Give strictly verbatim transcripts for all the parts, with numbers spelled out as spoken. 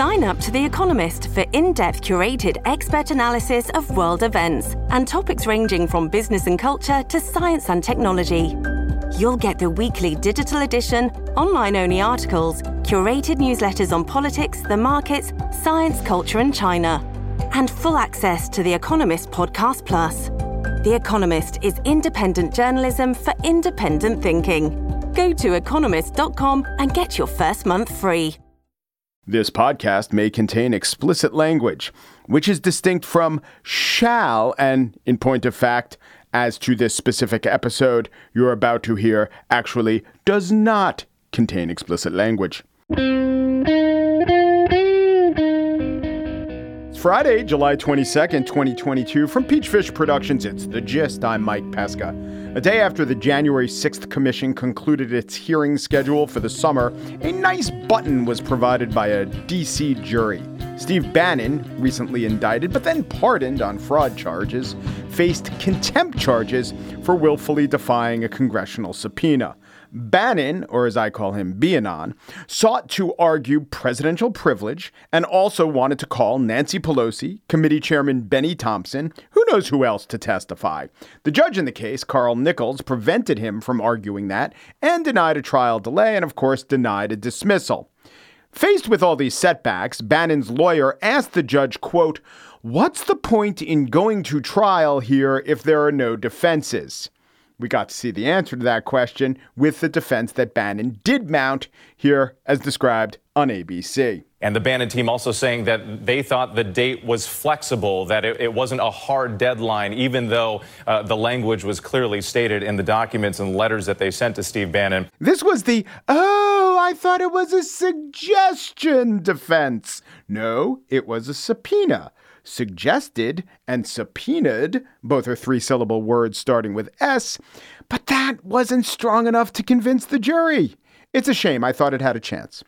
Sign up to The Economist for in-depth curated expert analysis of world events and topics ranging from business and culture to science and technology. You'll get the weekly digital edition, online-only articles, curated newsletters on politics, the markets, science, culture and China, and full access to The Economist Podcast Plus. The Economist is independent journalism for independent thinking. Go to economist dot com and get your first month free. This podcast may contain explicit language, which is distinct from shall, and in point of fact, as to this specific episode you're about to hear, actually does not contain explicit language. It's Friday, July twenty-second, twenty twenty-two. From Peachfish Productions, it's The Gist. I'm Mike Pesca. A day after the January sixth Commission concluded its hearing schedule for the summer, a nice button was provided by a D C jury. Steve Bannon, recently indicted but then pardoned on fraud charges, faced contempt charges for willfully defying a congressional subpoena. Bannon, or as I call him, Bianon, sought to argue presidential privilege and also wanted to call Nancy Pelosi, Committee Chairman Benny Thompson, who knows who else to testify. The judge in the case, Carl Nichols, prevented him from arguing that and denied a trial delay and, of course, denied a dismissal. Faced with all these setbacks, Bannon's lawyer asked the judge, quote, "What's the point in going to trial here if there are no defenses?" We got to see the answer to that question with the defense that Bannon did mount here as described on A B C. And the Bannon team also saying that they thought the date was flexible, that it, it wasn't a hard deadline, even though uh, the language was clearly stated in the documents and letters that they sent to Steve Bannon. This was the, oh, I thought it was a suggestion defense. No, it was a subpoena. Suggested and subpoenaed, both are three-syllable words starting with S, but that wasn't strong enough to convince the jury. It's a shame. I thought it had a chance.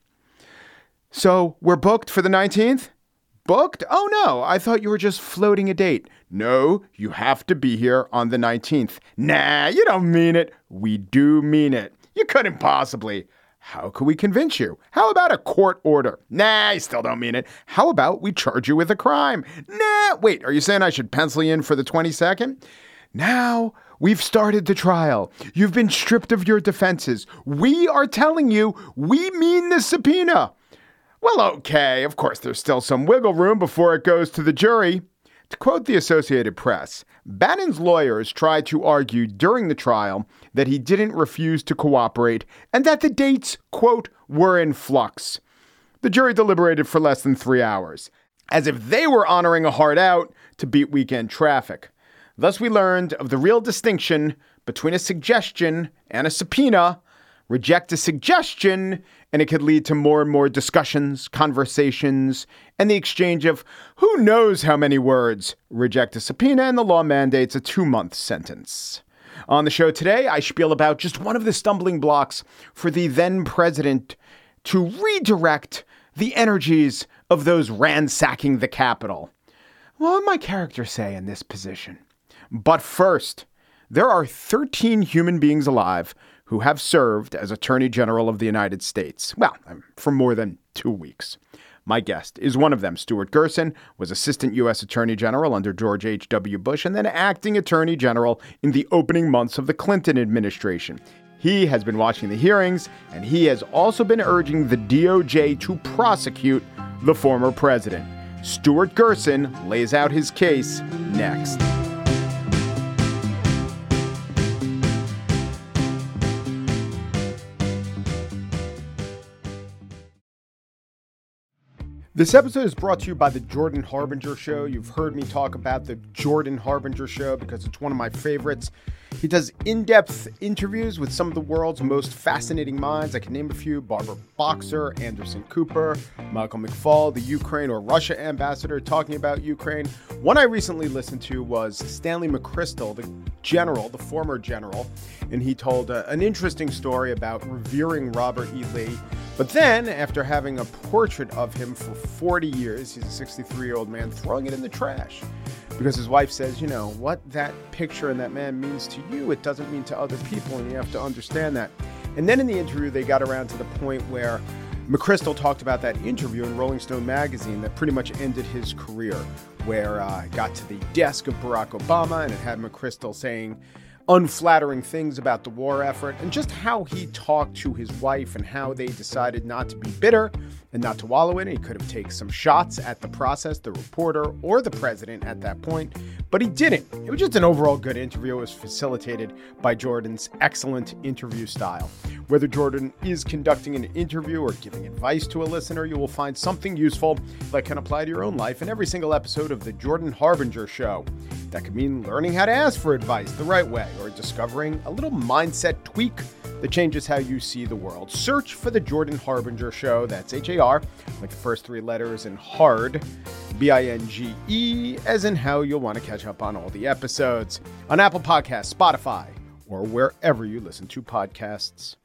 So we're booked for the nineteenth? Booked? Oh, no. I thought you were just floating a date. No, you have to be here on the nineteenth. Nah, you don't mean it. We do mean it. You couldn't possibly. How could we convince you? How about a court order? Nah, I still don't mean it. How about we charge you with a crime? Nah, wait, are you saying I should pencil you in for the twenty-second? Now we've started the trial. You've been stripped of your defenses. We are telling you we mean the subpoena. Well, okay, of course, there's still some wiggle room before it goes to the jury. To quote the Associated Press, Bannon's lawyers tried to argue during the trial that he didn't refuse to cooperate and that the dates, quote, were in flux. The jury deliberated for less than three hours, as if they were honoring a hard out to beat weekend traffic. Thus, we learned of the real distinction between a suggestion and a subpoena. Reject a suggestion, and it could lead to more and more discussions, conversations, and the exchange of who knows how many words. Reject a subpoena, and the law mandates a two-month sentence. On the show today, I spiel about just one of the stumbling blocks for the then president to redirect the energies of those ransacking the Capitol. What would my character say in this position? But first, there are thirteen human beings alive who have served as Attorney General of the United States. Well, for more than two weeks. My guest is one of them. Stuart Gerson was Assistant U S Attorney General under George H W. Bush and then Acting Attorney General in the opening months of the Clinton administration. He has been watching the hearings, and he has also been urging the D O J to prosecute the former president. Stuart Gerson lays out his case next. This episode is brought to you by the Jordan Harbinger Show. You've heard me talk about the Jordan Harbinger Show because it's one of my favorites. He does in-depth interviews with some of the world's most fascinating minds. I can name a few: Barbara Boxer, Anderson Cooper, Michael McFaul, the Ukraine or Russia ambassador talking about Ukraine. One I recently listened to was Stanley McChrystal, the general, the former general, and he told uh, an interesting story about revering Robert E. Lee. But then, after having a portrait of him for forty years, he's a sixty-three-year-old man, throwing it in the trash. Because his wife says, you know, what that picture and that man means to you, it doesn't mean to other people, and you have to understand that. And then in the interview, they got around to the point where McChrystal talked about that interview in Rolling Stone magazine that pretty much ended his career, where uh, it got to the desk of Barack Obama and it had McChrystal saying unflattering things about the war effort and just how he talked to his wife and how they decided not to be bitter and not to wallow in it. He could have taken some shots at the process, the reporter, or the president at that point, but he didn't. It was just an overall good interview. It was facilitated by Jordan's excellent interview style. Whether Jordan is conducting an interview or giving advice to a listener, you will find something useful that can apply to your own life in every single episode of The Jordan Harbinger Show. That could mean learning how to ask for advice the right way or discovering a little mindset tweak that changes how you see the world. Search for The Jordan Harbinger Show. That's H A R, like the first three letters, and hard, B I N G E, as in how you'll want to catch up on all the episodes on Apple Podcasts, Spotify, or wherever you listen to podcasts.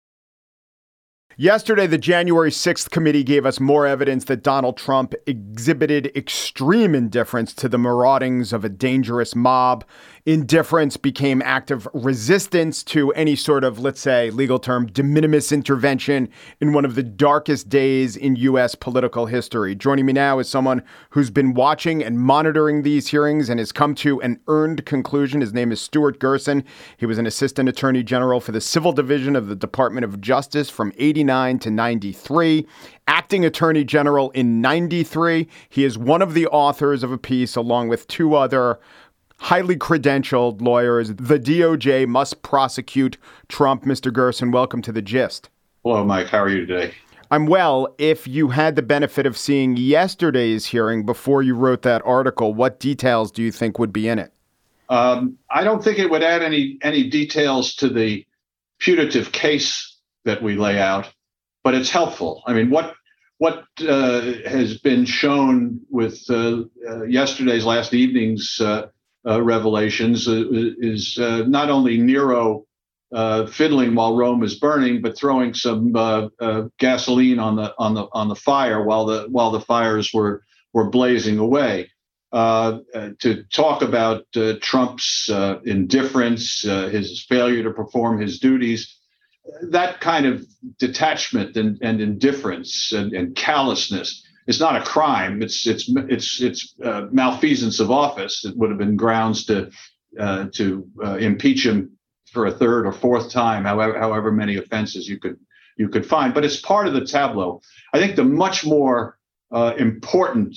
Yesterday, the January sixth committee gave us more evidence that Donald Trump exhibited extreme indifference to the maraudings of a dangerous mob. Indifference became active resistance to any sort of, let's say, legal term, de minimis intervention in one of the darkest days in U S political history. Joining me now is someone who's been watching and monitoring these hearings and has come to an earned conclusion. His name is Stewart Gerson. He was an assistant attorney general for the Civil Division of the Department of Justice from eighty-nine to ninety-three. Acting Attorney General in ninety-three. He is one of the authors of a piece along with two other highly credentialed lawyers. The D O J must prosecute Trump. Mister Gerson, welcome to The Gist. Hello, Mike. How are you today? I'm well. If you had the benefit of seeing yesterday's hearing before you wrote that article, what details do you think would be in it? Um, I don't think it would add any any details to the putative case that we lay out, but it's helpful. I mean, what what uh, has been shown with uh, uh, yesterday's last evening's uh, uh, revelations uh, is uh, not only Nero uh, fiddling while Rome is burning, but throwing some uh, uh, gasoline on the on the on the fire while the while the fires were were blazing away. Uh, uh, to talk about uh, Trump's uh, indifference, uh, his failure to perform his duties, that kind of detachment and, and indifference and, and callousness is not a crime. It's it's it's it's uh, malfeasance of office. It would have been grounds to uh, to uh, impeach him for a third or fourth time, however however many offenses you could you could find. But it's part of the tableau. I think the much more uh, important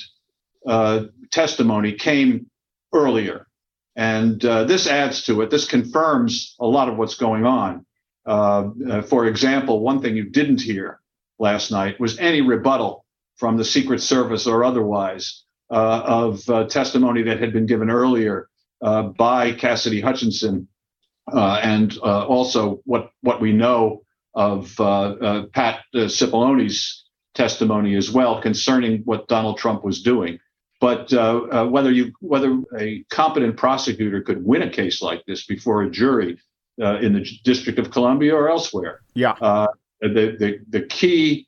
uh, testimony came earlier, and uh, this adds to it. This confirms a lot of what's going on. Uh, uh, for example, one thing you didn't hear last night was any rebuttal from the Secret Service or otherwise uh, of uh, testimony that had been given earlier uh, by Cassidy Hutchinson, uh, and uh, also what what we know of uh, uh, Pat uh, Cipollone's testimony as well concerning what Donald Trump was doing. But uh, uh, whether you whether a competent prosecutor could win a case like this before a jury uh, in the District of Columbia or elsewhere, yeah, uh, the, the the key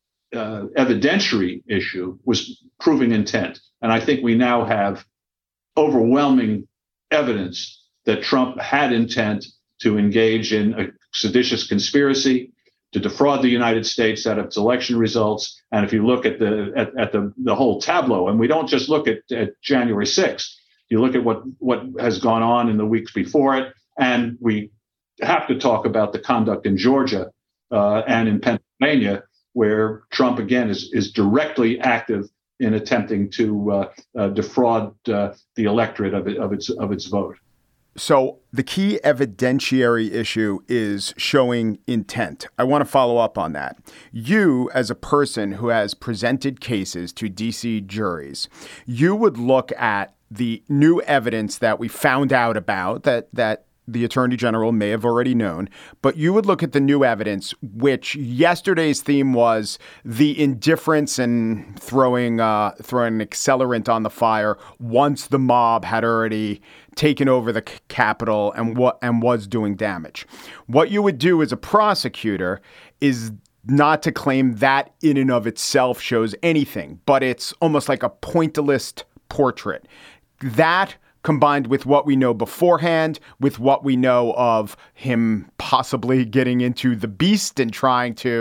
uh, evidentiary issue was proving intent, and I think we now have overwhelming evidence that Trump had intent to engage in a seditious conspiracy to defraud the United States out of its election results. And if you look at the at, at the, the whole tableau, and we don't just look at, at January sixth, you look at what, what has gone on in the weeks before it, and we have to talk about the conduct in Georgia uh, and in Pennsylvania, where Trump, again, is, is directly active in attempting to uh, uh, defraud uh, the electorate of, it, of, its, of its vote. So the key evidentiary issue is showing intent. I want to follow up on that. You, as a person who has presented cases to D C juries, you would look at the new evidence that we found out about that that the Attorney General may have already known, but you would look at the new evidence, which yesterday's theme was the indifference and throwing uh, throwing an accelerant on the fire once the mob had already taken over the Capitol and what and was doing damage. What you would do as a prosecutor is not to claim that in and of itself shows anything, but it's almost like a pointillist portrait. That combined with what we know beforehand, with what we know of him possibly getting into the beast and trying to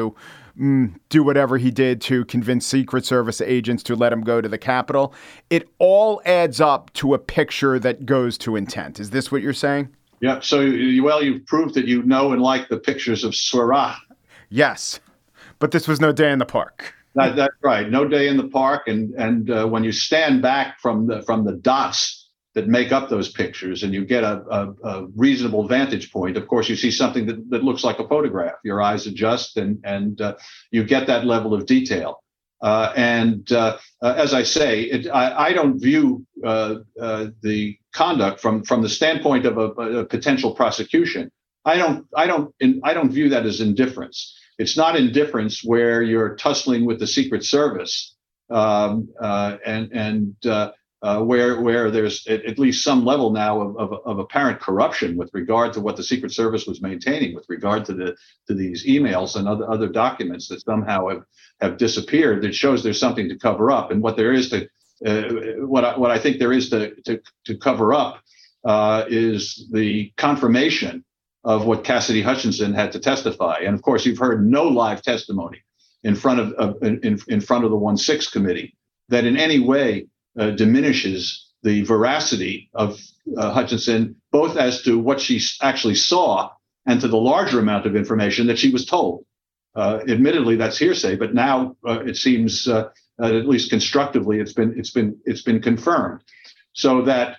mm, do whatever he did to convince Secret Service agents to let him go to the Capitol. It all adds up to a picture that goes to intent. Is this what you're saying? Yeah. So, you, well, you've proved that you know and like the pictures of Seurat. Yes. But this was no day in the park. That, that's right. No day in the park. And and uh, when you stand back from the from the dots that make up those pictures and you get a, a, a reasonable vantage point, of course, you see something that, that looks like a photograph. Your eyes adjust and, and uh, you get that level of detail. Uh, and uh, uh, as I say, it, I, I don't view uh, uh, the conduct from, from the standpoint of a, a potential prosecution. I don't I don't in, I don't view that as indifference. It's not indifference where you're tussling with the Secret Service um, uh, and and uh, uh, where where there's at, at least some level now of, of, of apparent corruption with regard to what the Secret Service was maintaining with regard to the to these emails and other other documents that somehow have, have disappeared. That shows there's something to cover up, and what there is to uh, what I, what I think there is to to, to cover up uh, is the confirmation of what Cassidy Hutchinson had to testify. And of course, you've heard no live testimony in front of, of in, in front of the one six committee that in any way uh, diminishes the veracity of uh, Hutchinson, both as to what she actually saw and to the larger amount of information that she was told. Uh, admittedly, that's hearsay, but now uh, it seems, uh, uh, at least constructively, it's been it's been it's been confirmed. So that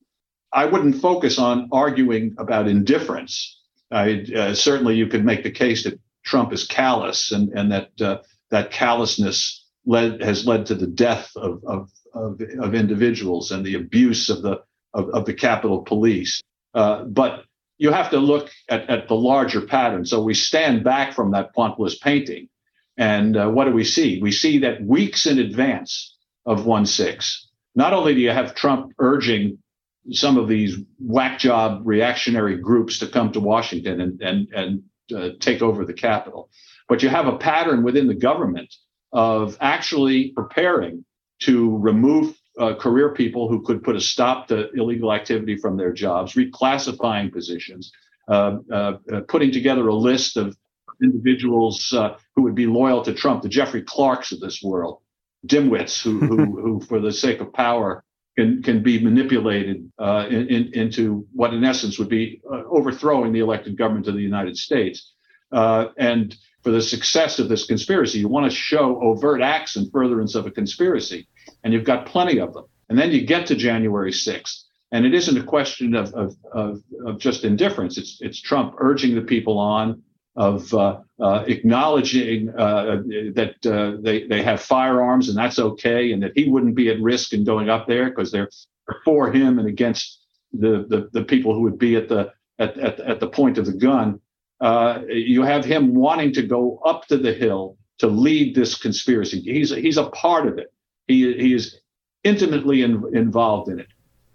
I wouldn't focus on arguing about indifference. I, uh, certainly, you could make the case that Trump is callous, and and that uh, that callousness led has led to the death of of of, of individuals and the abuse of the of, of the Capitol Police. Uh, but you have to look at, at the larger pattern. So we stand back from that pointless painting, and uh, what do we see? We see that weeks in advance of one six, not only do you have Trump urging some of these whack job reactionary groups to come to Washington and and and uh, take over the Capitol, but you have a pattern within the government of actually preparing to remove uh, career people who could put a stop to illegal activity from their jobs, reclassifying positions, uh, uh, uh, putting together a list of individuals uh, who would be loyal to Trump, the Jeffrey Clarks of this world, dimwits who who, who for the sake of power, Can, can be manipulated uh, in, in, into what, in essence, would be uh, overthrowing the elected government of the United States. Uh, and for the success of this conspiracy, you want to show overt acts in furtherance of a conspiracy, and you've got plenty of them. And then you get to January sixth, and it isn't a question of of, of, of just indifference. It's it's Trump urging the people on, of uh, uh, acknowledging uh, that uh, they, they have firearms and that's okay, and that he wouldn't be at risk in going up there because they're for him and against the, the, the people who would be at the at, at, at the point of the gun. Uh, you have him wanting to go up to the Hill to lead this conspiracy. He's he's a part of it. He he is intimately in, involved in it.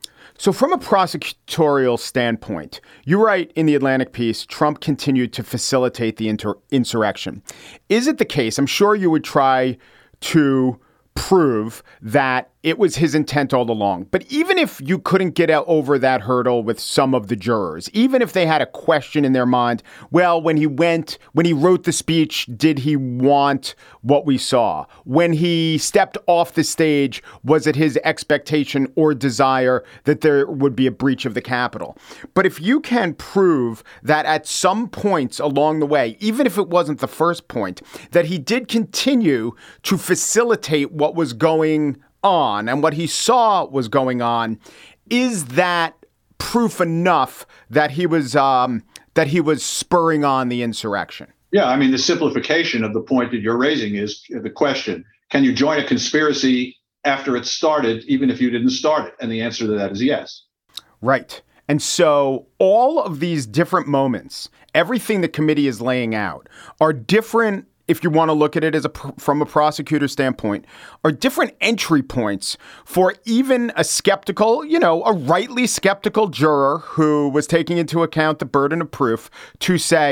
So from a prosecutorial standpoint, you write in the Atlantic piece, Trump continued to facilitate the inter- insurrection. Is it the case? I'm sure you would try to prove that it was his intent all along. But even if you couldn't get over that hurdle with some of the jurors, even if they had a question in their mind, well, when he went, when he wrote the speech, did he want what we saw? When he stepped off the stage, was it his expectation or desire that there would be a breach of the Capitol? But if you can prove that at some points along the way, even if it wasn't the first point, that he did continue to facilitate what was going on and what he saw was going on, is that proof enough that he was um, that he was spurring on the insurrection? Yeah, I mean, the simplification of the point that you're raising is the question: can you join a conspiracy after it started, even if you didn't start it? And the answer to that is yes. Right. And so all of these different moments, everything the committee is laying out, are different. If you want to look at it as a from a prosecutor standpoint, are different entry points for even a skeptical, you know, a rightly skeptical juror who was taking into account the burden of proof to say,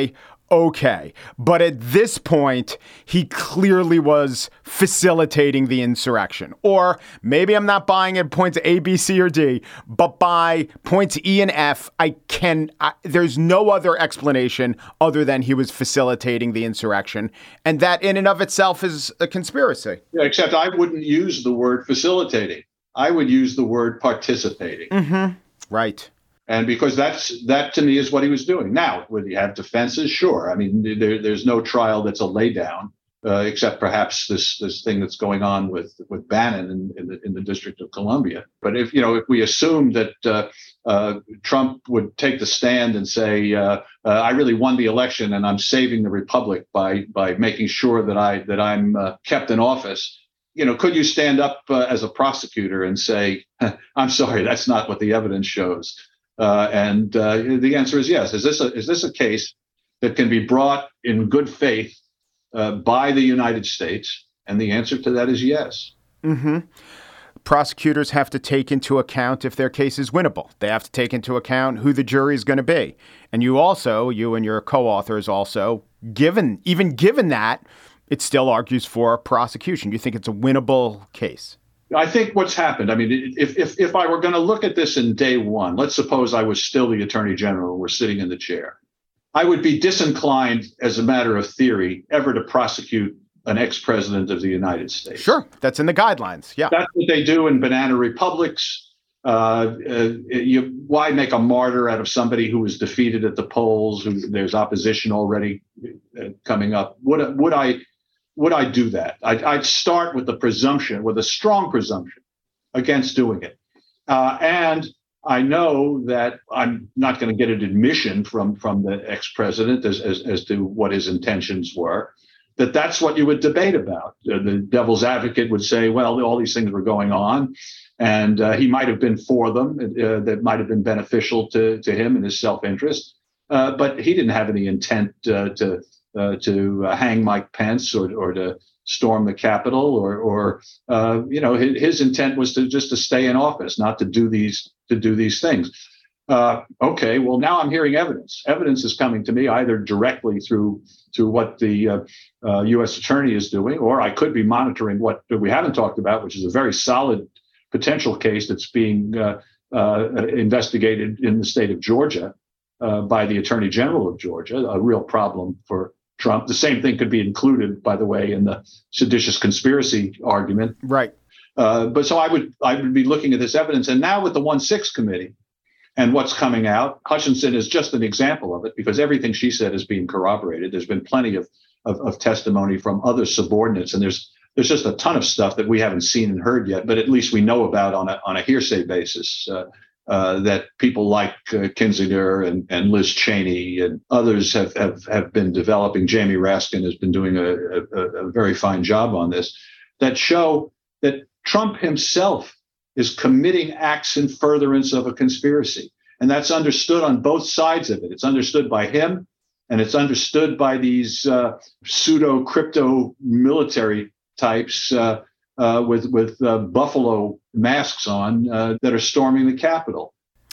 okay. But at this point, he clearly was facilitating the insurrection. Or maybe I'm not buying it points A, B, C, or D, but by points E and F, I can, I, there's no other explanation other than he was facilitating the insurrection. And that in and of itself is a conspiracy. Yeah, except I wouldn't use the word facilitating. I would use the word participating. Mm-hmm. Right. And because that's that to me is what he was doing. Now, would he have defenses? Sure. I mean, there, there's no trial that's a laydown, uh, except perhaps this this thing that's going on with with Bannon in, in the in the District of Columbia. But if you know, if we assume that uh, uh, Trump would take the stand and say, uh, uh, "I really won the election and I'm saving the republic by by making sure that I that I'm uh, kept in office," you know, could you stand up uh, as a prosecutor and say, "I'm sorry, that's not what the evidence shows"? Uh, and uh, the answer is yes. Is this a is this a case that can be brought in good faith uh, by the United States? And the answer to that is yes. Mm-hmm. Prosecutors have to take into account if their case is winnable. They have to take into account who the jury is going to be. And you also, you and your co-authors also, given even given that, it still argues for prosecution. You think it's a winnable case? I think what's happened, I mean, if if if I were going to look at this in day one, let's suppose I was still the attorney general and we're sitting in the chair, I would be disinclined as a matter of theory ever to prosecute an ex-president of the United States. Sure. That's in the guidelines. Yeah. That's what they do in banana republics. Uh, uh, you, why make a martyr out of somebody who was defeated at the polls, who there's opposition already uh, coming up? Would, would I... Would I do that? I'd, I'd start with the presumption, with a strong presumption against doing it. Uh, and I know that I'm not going to get an admission from, from the ex-president as, as, as to what his intentions were, that that's what you would debate about. Uh, the devil's advocate would say, well, all these things were going on, and uh, he might have been for them. Uh, that might have been beneficial to, to him and his self-interest. Uh, but he didn't have any intent uh, to Uh, to uh, hang Mike Pence or or to storm the Capitol or or uh, you know his, his intent was to just to stay in office, not to do these to do these things. Uh, okay, well now I'm hearing evidence. Evidence is coming to me either directly through through what the uh, uh, U S attorney is doing, or I could be monitoring what we haven't talked about, which is a very solid potential case that's being uh, uh, investigated in the state of Georgia uh, by the Attorney General of Georgia. A real problem for Trump. The same thing could be included, by the way, in the seditious conspiracy argument. Right. Uh, but so I would I would be looking at this evidence. And now with the one six committee and what's coming out, Hutchinson is just an example of it, because everything she said is being corroborated. There's been plenty of, of, of testimony from other subordinates. And there's there's just a ton of stuff that we haven't seen and heard yet, but at least we know about on a on a hearsay basis. Uh, Uh, that people like uh, Kinzinger and, and Liz Cheney and others have, have, have been developing. Jamie Raskin has been doing a, a, a very fine job on this, that show that Trump himself is committing acts in furtherance of a conspiracy. And that's understood on both sides of it. It's understood by him, and it's understood by these uh, pseudo crypto military types uh, uh, with with uh, buffalo masks on uh, that are storming the Capitol.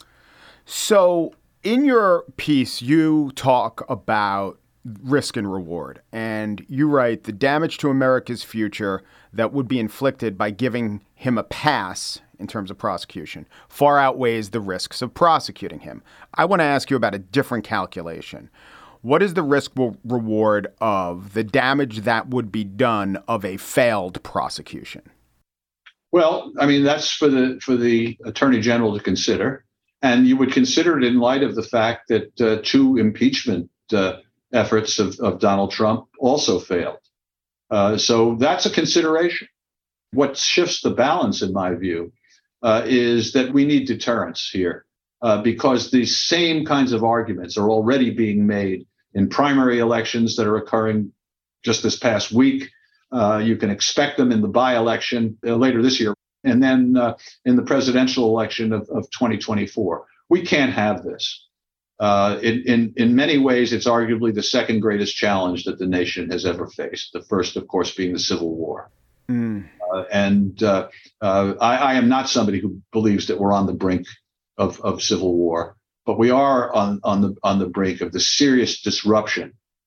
So in your piece, you talk about risk and reward, and you write the damage to America's future that would be inflicted by giving him a pass in terms of prosecution far outweighs the risks of prosecuting him. I want to ask you about a different calculation. What is the risk reward of the damage that would be done of a failed prosecution? Well, I mean, that's for the for the attorney general to consider. And you would consider it in light of the fact that uh, two impeachment uh, efforts of, of Donald Trump also failed. Uh, so that's a consideration. What shifts the balance, in my view, uh, is that we need deterrence here, uh, because these same kinds of arguments are already being made in primary elections that are occurring just this past week. Uh, you can expect them in the by-election uh, later this year, and then uh, in the presidential election of, of twenty twenty-four. We can't have this. Uh, in, in, in many ways, it's arguably the second greatest challenge that the nation has ever faced. The first, of course, being the Civil War. Mm. Uh, and uh, uh, I, I am not somebody who believes that we're on the brink of, of civil war, but we are on, on the on the brink of the serious disruption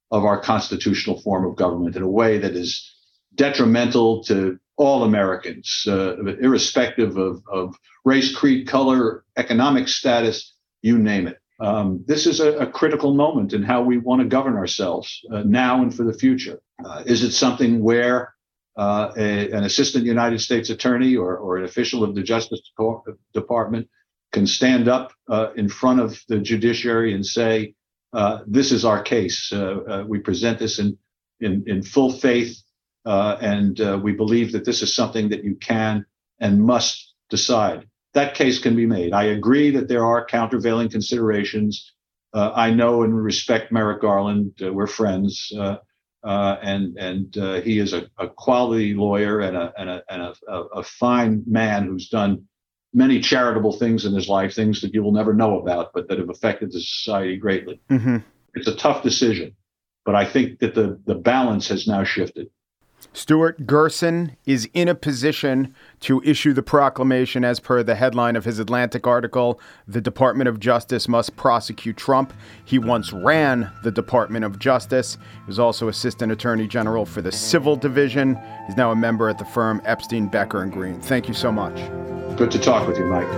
of our constitutional form of government in a way that is detrimental to all Americans, uh, irrespective of, of race, creed, color, economic status, you name it. Um, this is a, a critical moment in how we want to govern ourselves uh, now and for the future. Uh, is it something where uh, a, an assistant United States attorney or, or an official of the Justice Department can stand up uh, in front of the judiciary and say, uh, this is our case. Uh, uh, we present this in, in, in full faith, uh, and uh, we believe that this is something that you can and must decide. That case can be made. I agree that there are countervailing considerations. Uh, I know and respect Merrick Garland. Uh, we're friends, uh, uh, and and uh, he is a, a quality lawyer and a and, a, and a, a fine man who's done many charitable things in his life, things that you will never know about, but that have affected the society greatly. Mm-hmm. It's a tough decision, but I think that the the balance has now shifted. Stuart Gerson is in a position to issue the proclamation as per the headline of his Atlantic article, "The Department of Justice Must Prosecute Trump." He once ran the Department of Justice. He was also Assistant Attorney General for the Civil Division. He's now a member at the firm Epstein, Becker and Green. Thank you so much. Good to talk with you, Mike.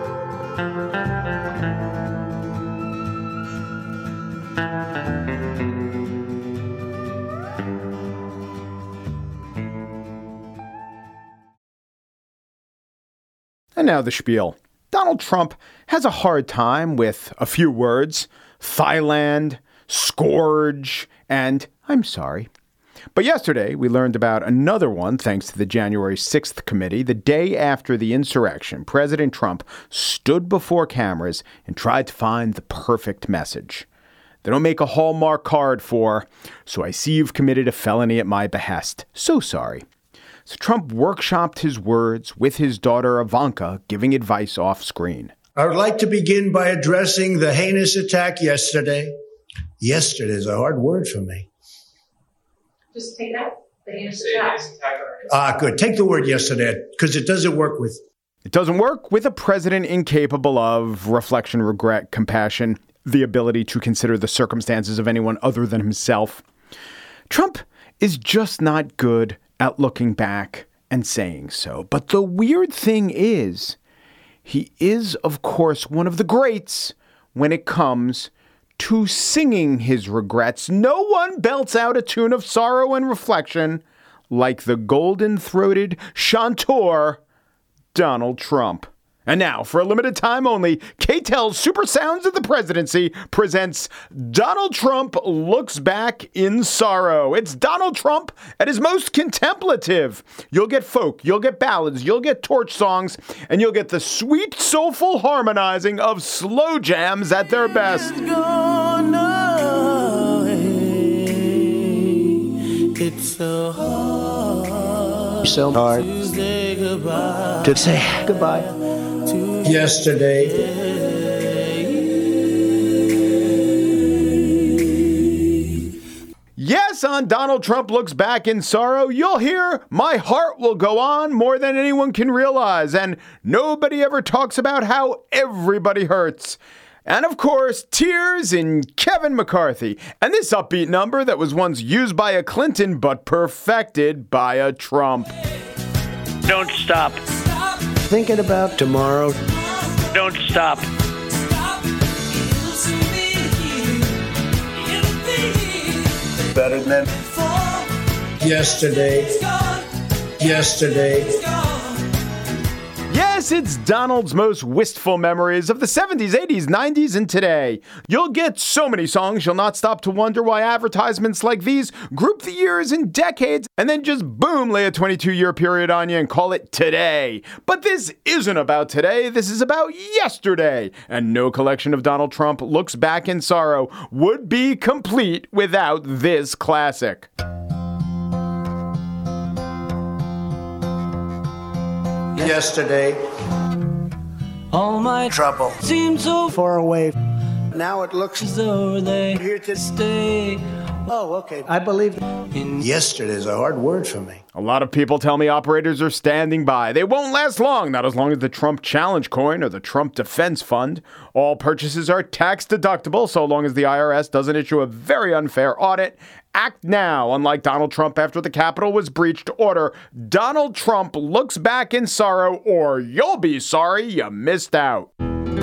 And now the spiel. Donald Trump has a hard time with a few words: Thailand, scourge, and I'm sorry. But yesterday, we learned about another one thanks to the January sixth committee. The day after the insurrection, President Trump stood before cameras and tried to find the perfect message. They don't make a Hallmark card for, "So I see you've committed a felony at my behest. So sorry." So Trump workshopped his words with his daughter Ivanka, giving advice off screen. I would like to begin by addressing the heinous attack yesterday. Yesterday is a hard word for me. Just take it out. The heinous attack. Ah, good. Take the word yesterday, because it doesn't work with. It doesn't work with a president incapable of reflection, regret, compassion, the ability to consider the circumstances of anyone other than himself. Trump is just not good at looking back and saying so. But the weird thing is, he is, of course, one of the greats when it comes to singing his regrets. No one belts out a tune of sorrow and reflection like the golden-throated chanteur, Donald Trump. And now, for a limited time only, K T L's Super Sounds of the Presidency presents Donald Trump Looks Back in Sorrow. It's Donald Trump at his most contemplative. You'll get folk, you'll get ballads, you'll get torch songs, and you'll get the sweet, soulful harmonizing of slow jams at their best. It's so hard, So hard to say goodbye. to say goodbye. Yesterday. Yes, on Donald Trump Looks Back in Sorrow, you'll hear "My heart will go on" more than anyone can realize, and nobody ever talks about how everybody hurts. And of course, tears in Kevin McCarthy, and this upbeat number that was once used by a Clinton but perfected by a Trump. Don't stop. Thinking about tomorrow. Don't stop. Better than yesterday. Yesterday. Yes, it's Donald's most wistful memories of the seventies, eighties, nineties, and today. You'll get so many songs, you'll not stop to wonder why advertisements like these group the years and decades and then just boom, lay a twenty-two year period on you and call it today. But this isn't about today, this is about yesterday. And no collection of Donald Trump Looks Back in Sorrow would be complete without this classic. Yesterday. All my Trouble. seem so Far away. Now it looks as though they here to stay. Oh, okay. I believe In yesterday is a hard word for me. A lot of people tell me operators are standing by. They won't last long, not as long as the Trump Challenge Coin or the Trump Defense Fund. All purchases are tax deductible so long as the I R S doesn't issue a very unfair audit. Act now. Unlike Donald Trump after the Capitol was breached order, Donald Trump looks back in sorrow, or you'll be sorry you missed out.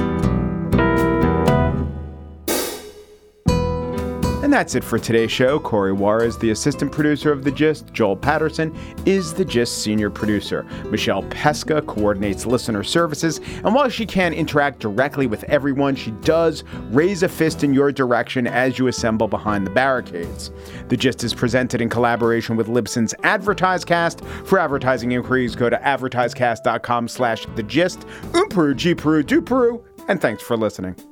And that's it for today's show. Corey Wara is the assistant producer of The Gist. Joel Patterson is The Gist senior producer. Michelle Pesca coordinates listener services. And while she can't interact directly with everyone, she does raise a fist in your direction as you assemble behind the barricades. The Gist is presented in collaboration with Libsyn's AdvertiseCast. For advertising inquiries, go to advertisecast.com slash The Gist. Um Peru, G Peru, Do Peru. And thanks for listening.